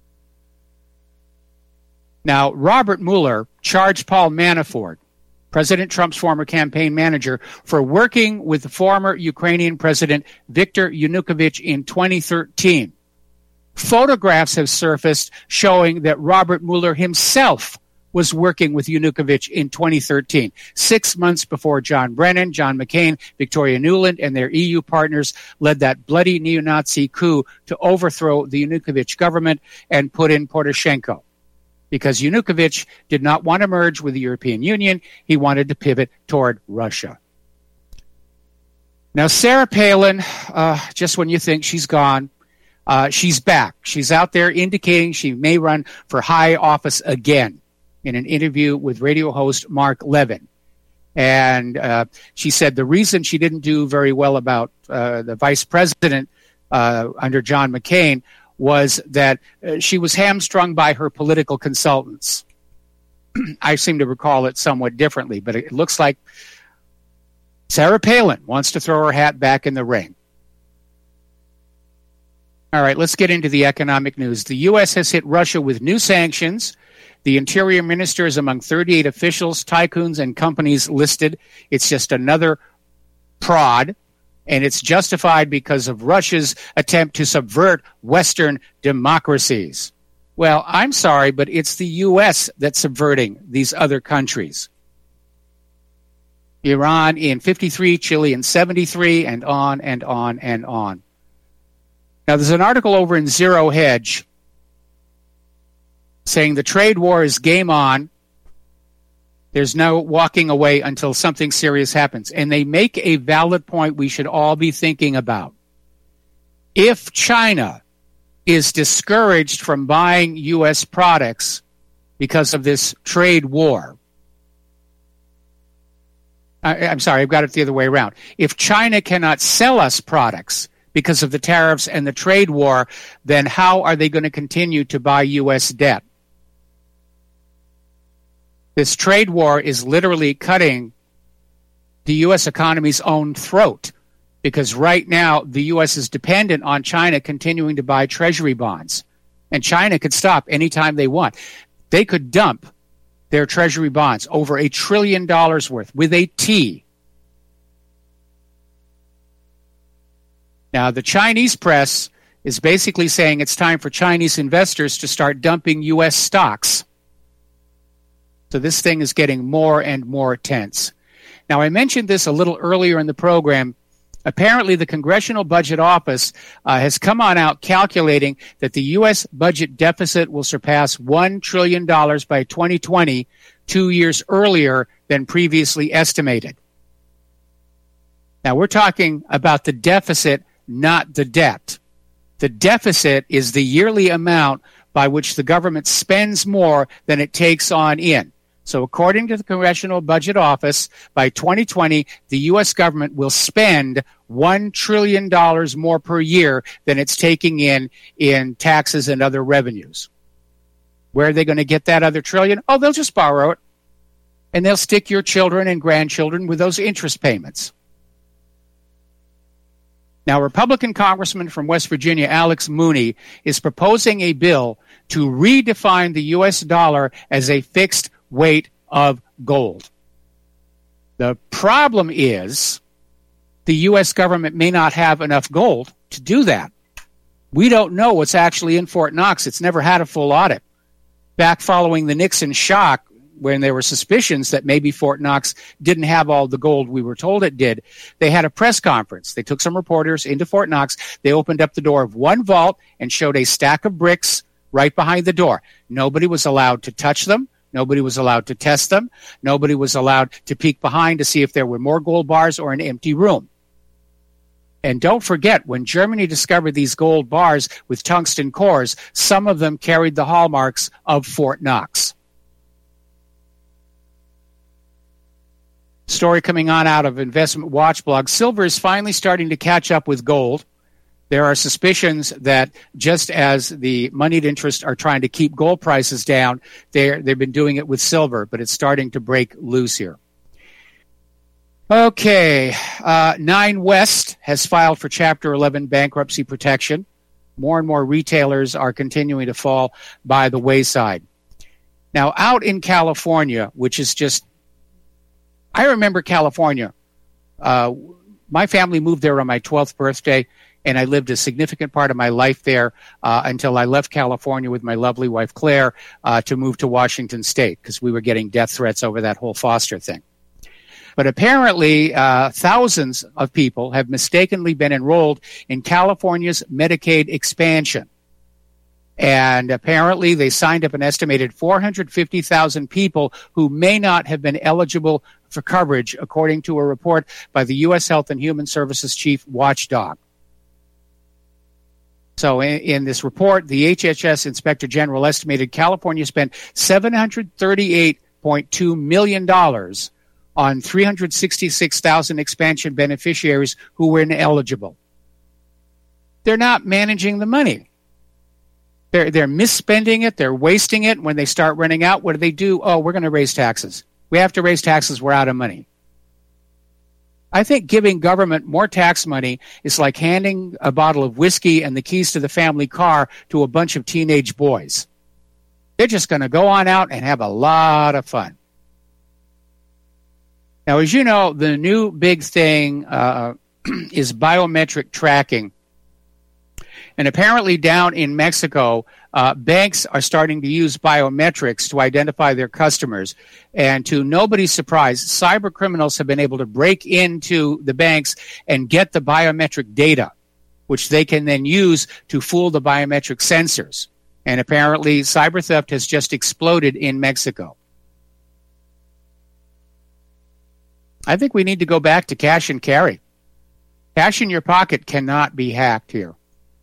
Now, Robert Mueller charged Paul Manafort, President Trump's former campaign manager, for working with the former Ukrainian president Viktor Yanukovych in twenty thirteen. Photographs have surfaced showing that Robert Mueller himself was working with Yanukovych in twenty thirteen, six months before John Brennan, John McCain, Victoria Nuland, and their E U partners led that bloody neo-Nazi coup to overthrow the Yanukovych government and put in Poroshenko. Because Yanukovych did not want to merge with the European Union, he wanted to pivot toward Russia. Now, Sarah Palin, uh, just when you think she's gone, uh, she's back. She's out there indicating she may run for high office again in an interview with radio host Mark Levin. And uh, she said the reason she didn't do very well about uh, the vice president uh, under John McCain was that uh, she was hamstrung by her political consultants. I seem to recall it somewhat differently, but it looks like Sarah Palin wants to throw her hat back in the ring. All right, let's get into the economic news. The U S has hit Russia with new sanctions. The Interior Minister is among thirty-eight officials, tycoons, and companies listed. It's just another prod. And it's justified because of Russia's attempt to subvert Western democracies. Well, I'm sorry, but it's the U S that's subverting these other countries. Iran in fifty-three, Chile in seventy-three, and on and on and on. Now, there's an article over in Zero Hedge saying the trade war is game on. There's no walking away until something serious happens. And they make a valid point we should all be thinking about. If China is discouraged from buying U S products because of this trade war, I, I'm sorry, I've got it the other way around. If China cannot sell us products because of the tariffs and the trade war, then how are they going to continue to buy U S debt? This trade war is literally cutting the U S economy's own throat because right now the U S is dependent on China continuing to buy treasury bonds. And China could stop anytime they want. They could dump their treasury bonds over a trillion dollars worth with a T. Now, the Chinese press is basically saying it's time for Chinese investors to start dumping U S stocks. So this thing is getting more and more tense. Now, I mentioned this a little earlier in the program. Apparently, the Congressional Budget Office uh, has come on out calculating that the U S budget deficit will surpass one trillion dollars by twenty twenty, two years earlier than previously estimated. Now, we're talking about the deficit, not the debt. The deficit is the yearly amount by which the government spends more than it takes on in. So according to the Congressional Budget Office, by twenty twenty, the U S government will spend one trillion dollars more per year than it's taking in in taxes and other revenues. Where are they going to get that other trillion? Oh, they'll just borrow it. And they'll stick your children and grandchildren with those interest payments. Now, Republican Congressman from West Virginia, Alex Mooney, is proposing a bill to redefine the U S dollar as a fixed weight of gold. The problem is the U S government may not have enough gold to do that. We don't know what's actually in Fort Knox. It's never had a full audit. Back following the Nixon shock, when there were suspicions that maybe Fort Knox didn't have all the gold we were told it did, they had a press conference. They took some reporters into Fort Knox. They opened up the door of one vault and showed a stack of bricks right behind the door. Nobody was allowed to touch them. Nobody was allowed to test them. Nobody was allowed to peek behind to see if there were more gold bars or an empty room. And don't forget, when Germany discovered these gold bars with tungsten cores, some of them carried the hallmarks of Fort Knox. Story coming on out of Investment Watch blog. Silver is finally starting to catch up with gold. There are suspicions that just as the moneyed interests are trying to keep gold prices down, they're, they've been doing it with silver, but it's starting to break loose here. Okay, uh, Nine West has filed for Chapter eleven bankruptcy protection. More and more retailers are continuing to fall by the wayside. Now, out in California, which is just, I remember California. Uh, my family moved there on my twelfth birthday, and I lived a significant part of my life there uh, until I left California with my lovely wife, Claire, uh, to move to Washington State because we were getting death threats over that whole foster thing. But apparently, uh, thousands of people have mistakenly been enrolled in California's Medicaid expansion. And apparently, they signed up an estimated four hundred fifty thousand people who may not have been eligible for coverage, according to a report by the U S Health and Human Services Chief Watchdog. So in, in this report, the H H S Inspector General estimated California spent seven hundred thirty-eight point two million dollars on three hundred sixty-six thousand expansion beneficiaries who were ineligible. They're not managing the money. They're, they're misspending it. They're wasting it. When they start running out, what do they do? Oh, we're going to raise taxes. We have to raise taxes. We're out of money. I think giving government more tax money is like handing a bottle of whiskey and the keys to the family car to a bunch of teenage boys. They're just going to go on out and have a lot of fun. Now, as you know, the new big thing uh, is biometric tracking. And apparently down in Mexico, uh, banks are starting to use biometrics to identify their customers. And to nobody's surprise, cyber criminals have been able to break into the banks and get the biometric data, which they can then use to fool the biometric sensors. And apparently cyber theft has just exploded in Mexico. I think we need to go back to cash and carry. Cash in your pocket cannot be hacked here.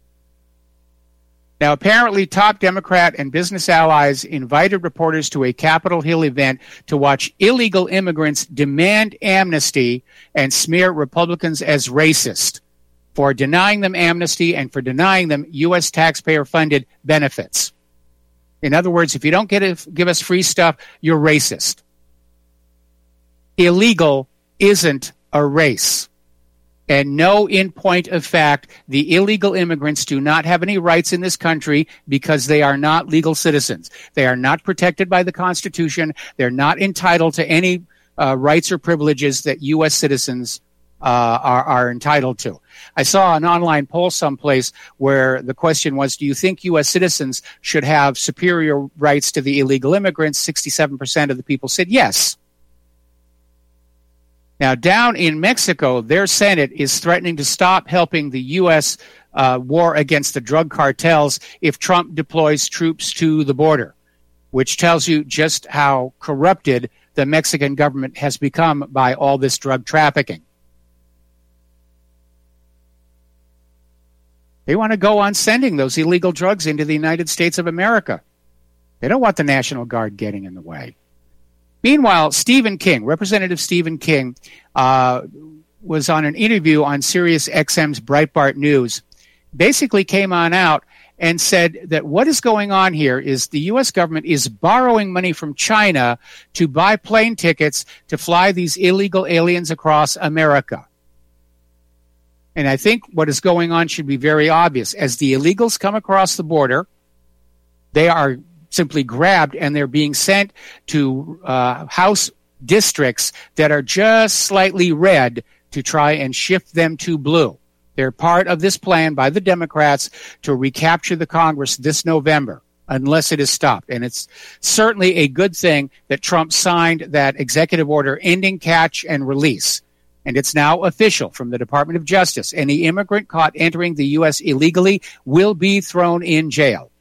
Now, apparently, top Democrat and business allies invited reporters to a Capitol Hill event to watch illegal immigrants demand amnesty and smear Republicans as racist for denying them amnesty and for denying them U S taxpayer-funded benefits. In other words, if you don't get it, give us free stuff, you're racist. Illegal isn't a race. And no, in point of fact, the illegal immigrants do not have any rights in this country because they are not legal citizens. They are not protected by the Constitution. They're not entitled to any uh, rights or privileges that U S citizens uh, are, are entitled to. I saw an online poll someplace where the question was, do you think U S citizens should have superior rights to the illegal immigrants? sixty-seven percent of the people said yes. Now, down in Mexico, their Senate is threatening to stop helping the U S uh, war against the drug cartels if Trump deploys troops to the border, which tells you just how corrupted the Mexican government has become by all this drug trafficking. They want to go on sending those illegal drugs into the United States of America. They don't want the National Guard getting in the way. Meanwhile, Stephen King, Representative Stephen King, uh, was on an interview on Sirius X M's Breitbart News, basically came on out and said that what is going on here is the U S government is borrowing money from China to buy plane tickets to fly these illegal aliens across America. And I think what is going on should be very obvious. As the illegals come across the border, they are simply grabbed and they're being sent to uh, House districts that are just slightly red to try and shift them to blue. They're part of this plan by the Democrats to recapture the Congress this November, unless it is stopped. And it's certainly a good thing that Trump signed that executive order ending catch and release. And it's now official from the Department of Justice. Any immigrant caught entering the U S illegally will be thrown in jail.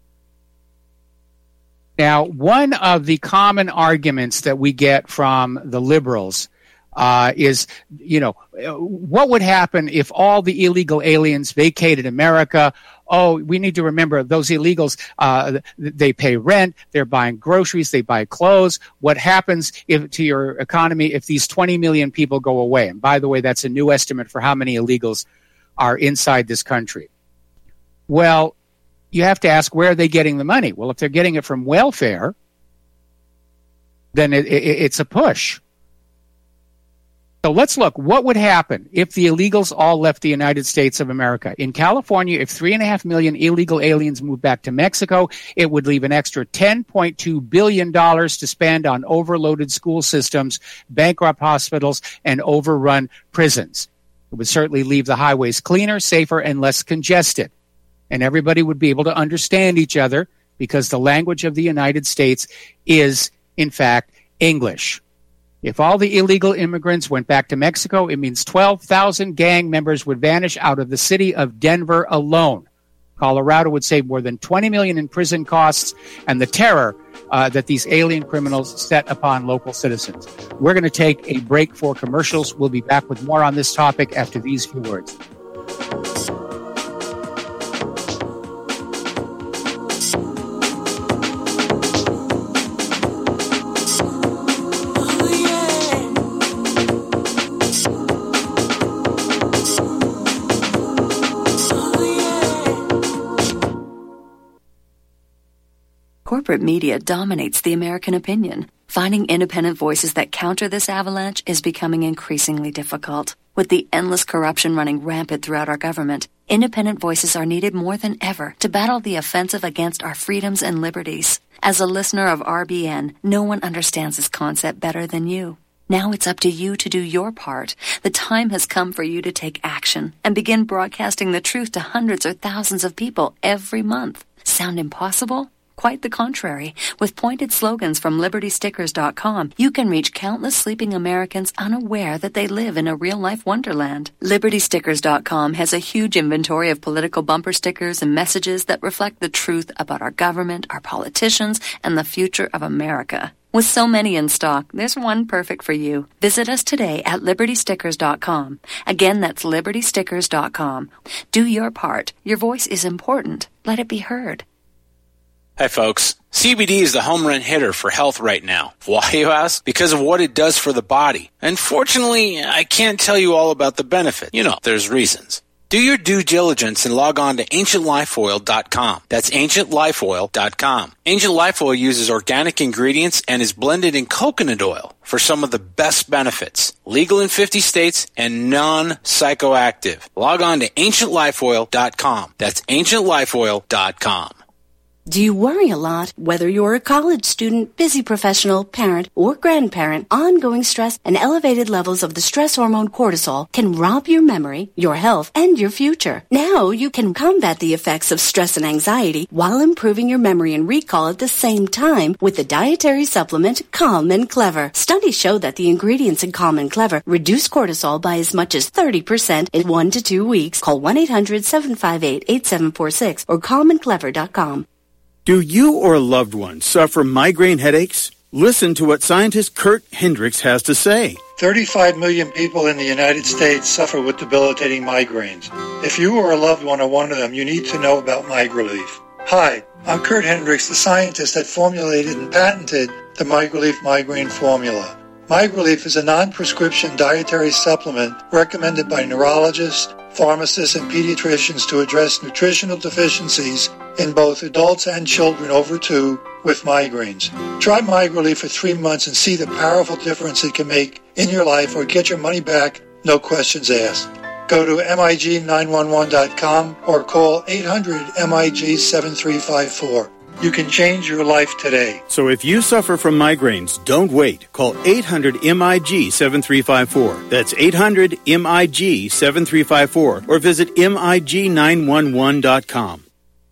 Now, one of the common arguments that we get from the liberals uh, is, you know, what would happen if all the illegal aliens vacated America? Oh, we need to remember those illegals, uh, they pay rent, they're buying groceries, they buy clothes. What happens if to your economy if these twenty million people go away? And by the way, that's a new estimate for how many illegals are inside this country. Well, you have to ask, where are they getting the money? Well, if they're getting it from welfare, then it, it, it's a push. So let's look. What would happen if the illegals all left the United States of America? In California, if three and a half million illegal aliens moved back to Mexico, it would leave an extra ten point two billion dollars to spend on overloaded school systems, bankrupt hospitals, and overrun prisons. It would certainly leave the highways cleaner, safer, and less congested. And everybody would be able to understand each other because the language of the United States is, in fact, English. If all the illegal immigrants went back to Mexico, it means twelve thousand gang members would vanish out of the city of Denver alone. Colorado would save more than twenty million dollars in prison costs and the terror uh, that these alien criminals set upon local citizens. We're going to take a break for commercials. We'll be back with more on this topic after these few words. Corporate media dominates the American opinion. Finding independent voices that counter this avalanche is becoming increasingly difficult. With the endless corruption running rampant throughout our government, independent voices are needed more than ever to battle the offensive against our freedoms and liberties. As a listener of R B N, no one understands this concept better than you. Now it's up to you to do your part. The time has come for you to take action and begin broadcasting the truth to hundreds or thousands of people every month. Sound impossible? Quite the contrary. With pointed slogans from Liberty Stickers dot com, you can reach countless sleeping Americans unaware that they live in a real-life wonderland. Liberty Stickers dot com has a huge inventory of political bumper stickers and messages that reflect the truth about our government, our politicians, and the future of America. With so many in stock, there's one perfect for you. Visit us today at Liberty Stickers dot com. Again, that's Liberty Stickers dot com. Do your part. Your voice is important. Let it be heard. Hi, folks. C B D is the home run hitter for health right now. Why, you ask? Because of what it does for the body. Unfortunately, I can't tell you all about the benefit. You know, there's reasons. Do your due diligence and log on to ancient life oil dot com. That's ancient life oil dot com. Ancient Life Oil uses organic ingredients and is blended in coconut oil for some of the best benefits. Legal in fifty states and non-psychoactive. Log on to ancient life oil dot com. That's ancient life oil dot com. Do you worry a lot? Whether you're a college student, busy professional, parent, or grandparent, ongoing stress and elevated levels of the stress hormone cortisol can rob your memory, your health, and your future. Now you can combat the effects of stress and anxiety while improving your memory and recall at the same time with the dietary supplement Calm and Clever. Studies show that the ingredients in Calm and Clever reduce cortisol by as much as thirty percent in one to two weeks. Call one eight hundred seven five eight eight seven four six or calm and clever dot com. Do you or a loved one suffer migraine headaches? Listen to what scientist Kurt Hendricks has to say. thirty-five million people in the United States suffer with debilitating migraines. If you or a loved one are one of them, you need to know about MigraLief. Hi, I'm Kurt Hendricks, the scientist that formulated and patented the MigraLief migraine formula. MigraLief is a non-prescription dietary supplement recommended by neurologists, pharmacists, and pediatricians to address nutritional deficiencies in both adults and children over two with migraines. Try MigraLief for three months and see the powerful difference it can make in your life, or get your money back, no questions asked. Go to M I G nine one one dot com or call eight hundred M I G seven three five four. You can change your life today. So if you suffer from migraines, don't wait. Call eight hundred M I G seven three five four. That's eight hundred M I G seven three five four or visit M I G nine one one dot com.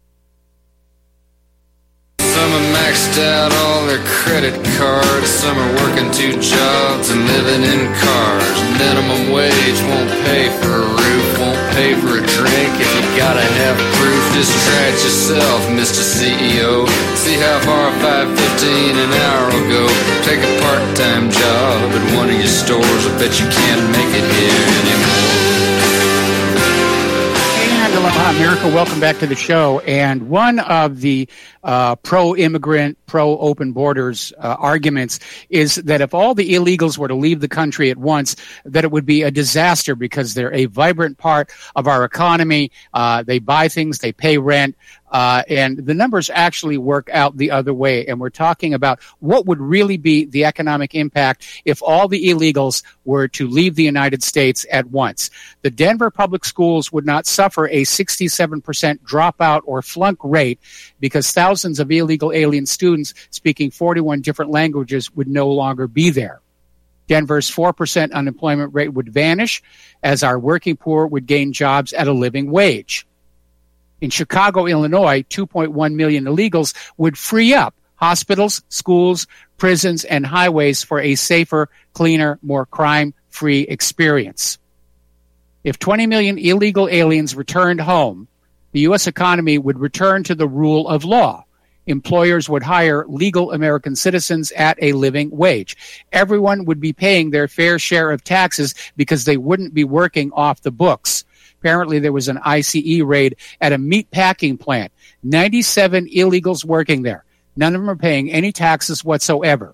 Some are maxed out all their credit cards. Some are working two jobs and living in cars. Minimum wage won't pay for a roof, won't pay for a drink. If you gotta have proof, just try it yourself, Mister C E O. See how far five fifteen an hour will go. Take a part-time job at one of your stores. I bet you can't make it here anymore. Can't Aloha America, welcome back to the show. And one of the uh, pro-immigrant, pro-open borders uh, arguments is that if all the illegals were to leave the country at once, that it would be a disaster because they're a vibrant part of our economy. Uh, they buy things, they pay rent, uh, and the numbers actually work out the other way. And we're talking about what would really be the economic impact if all the illegals were to leave the United States at once. The Denver public schools would not suffer a sixty-seven percent dropout or flunk rate because thousands of illegal alien students speaking forty-one different languages would no longer be there. Denver's four percent unemployment rate would vanish as our working poor would gain jobs at a living wage. In Chicago, Illinois, two point one million illegals would free up hospitals, schools, prisons, and highways for a safer, cleaner, more crime-free experience. If twenty million illegal aliens returned home, the U S economy would return to the rule of law. Employers would hire legal American citizens at a living wage. Everyone would be paying their fair share of taxes because they wouldn't be working off the books. Apparently, there was an I C E raid at a meat packing plant. ninety-seven illegals working there. None of them are paying any taxes whatsoever.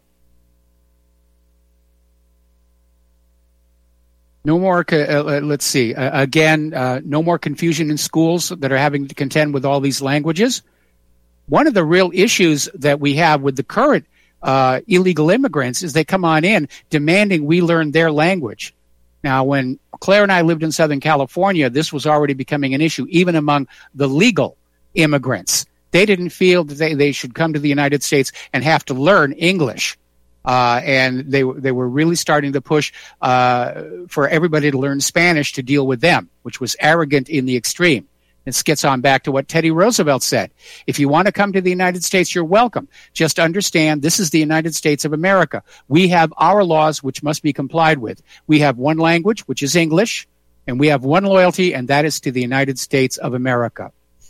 No more, uh, let's see, uh, again, uh, no more confusion in schools that are having to contend with all these languages. One of the real issues that we have with the current uh, illegal immigrants is they come on in demanding we learn their language. Now, when Claire and I lived in Southern California, this was already becoming an issue, even among the legal immigrants. They didn't feel that they, they should come to the United States and have to learn English. Uh, and they they were really starting to push uh, for everybody to learn Spanish to deal with them, which was arrogant in the extreme. This gets on back to what Teddy Roosevelt said. If you want to come to the United States, you're welcome. Just understand this is the United States of America. We have our laws, which must be complied with. We have one language, which is English, and we have one loyalty, and that is to the United States of America.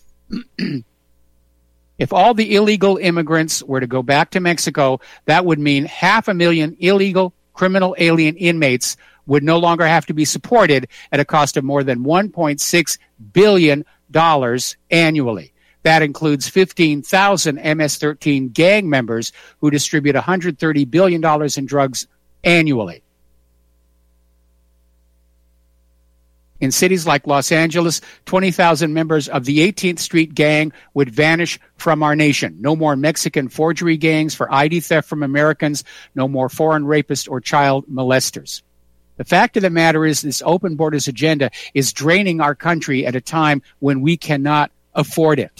If all the illegal immigrants were to go back to Mexico, that would mean half a million illegal criminal alien inmates would no longer have to be supported at a cost of more than one point six billion dollars annually. That includes fifteen thousand M S thirteen gang members who distribute one hundred thirty billion dollars in drugs annually. In cities like Los Angeles, twenty thousand members of the eighteenth Street Gang would vanish from our nation. No more Mexican forgery gangs for I D theft from Americans. No more foreign rapists or child molesters. The fact of the matter is this open borders agenda is draining our country at a time when we cannot afford it.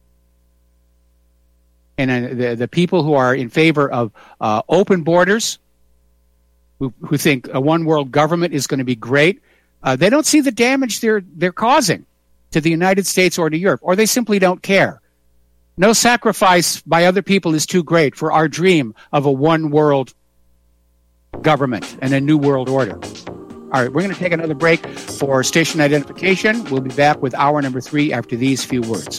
And uh, the, the people who are in favor of uh, open borders, who, who think a one-world government is going to be great, uh, they don't see the damage they're they're causing to the United States or to Europe, or they simply don't care. No sacrifice by other people is too great for our dream of a one-world government and a new world order. All right, we're going to take another break for station identification. We'll be back with hour number three after these few words.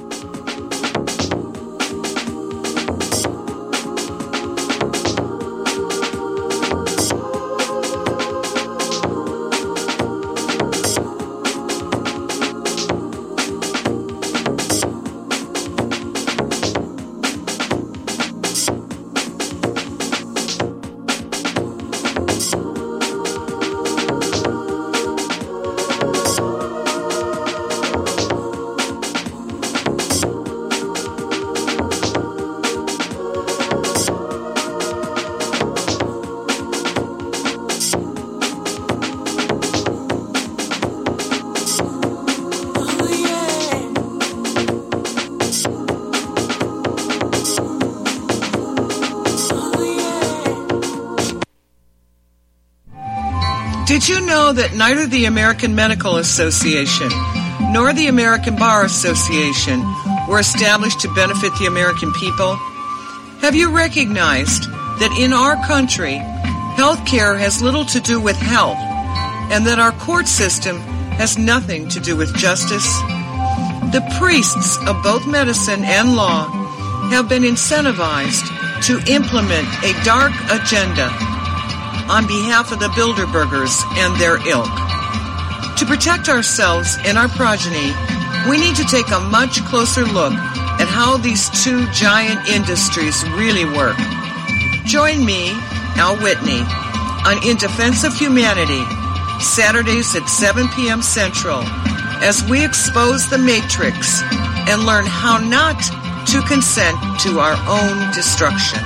Did you know that neither the American Medical Association nor the American Bar Association were established to benefit the American people? Have you recognized that in our country, health care has little to do with health, and that our court system has nothing to do with justice? The priests of both medicine and law have been incentivized to implement a dark agenda on behalf of the Bilderbergers and their ilk. To protect ourselves and our progeny, We need to take a much closer look at how these two giant industries really work. Join me, Al Whitney, on In Defense of Humanity, Saturdays at seven p.m. Central, as we expose the matrix and learn how not to consent to our own destruction.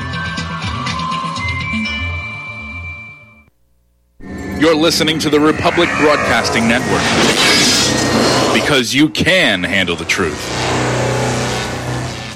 You're listening to the Republic Broadcasting Network, because you can handle the truth.